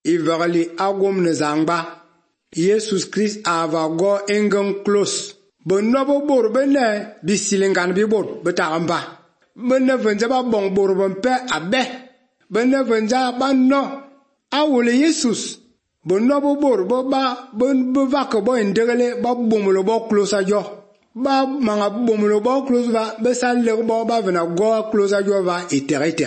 ivagli agum ne zangba Jesus Christ ava go engen close bonno bo bor bene bisilingan bi bor betamba bene venja ba bong bor bon pe abe bene venja ba no awole Jesus bonno bo bor bo ba bon bo va ko bo ndegele ba bomulo bo close ajo ba manga bomulo bo close va be salle bo ba vena go close ajo va eternité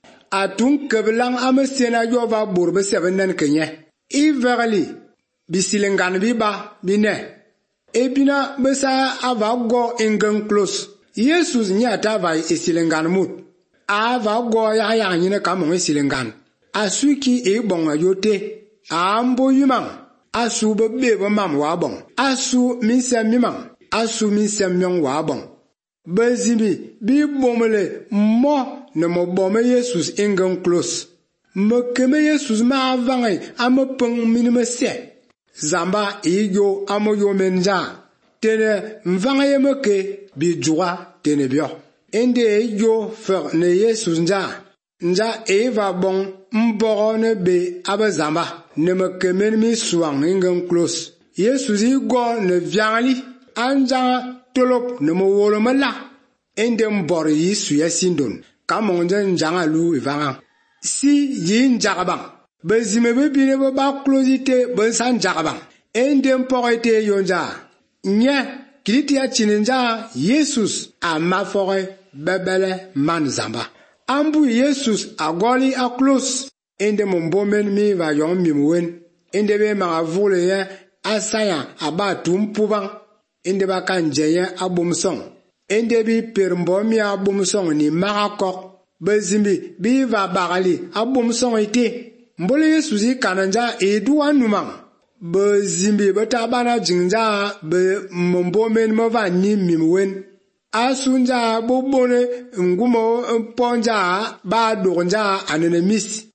atun kebelang amesena jo va bor be sevenen kenye iverali bisilingan bi ba bine ebina besa ava go engen close Jesus nyata va isilingan mut ava go ya nyine kamon isilingan asuki e bon ayote ambo yumang asu be mam wa bon asu minsem mimang asu minsem myong wa bon bezimi bi bomele mo ne mo bome Jesus engen close me keme Jesus ma avangai amopeng minime se zamba ijo amoyo menja tene mvangaye meke bijua tene bio ende ijo fer ne Jesus nja eva bon mboro be abazamba ne mekemen mi suang ingen close Jesus igo ne viangali anja tolop ne mo wolo mala ende mboro yisu yasindon kamonje njanga lu ivanga si yin jagabang bezime bebine ba closité ben san jagabang endem porete yonja nye kritia chininja Jesus amafore bebele man zamba ambu Jesus agoli a close endem mbomben mi va yon mimwen endebe ma vule ye asaya aba tumpubang endeba kanjeye abumsong endebi permbomi abumsong ni marakok bezimbi bi va bagali abumsong ite mbole Yesu zi kananja eduwa numang bezimbi betabana jinja be mombomen mova ni mimwen asunja bobone ngumo ponja ba donja anenemis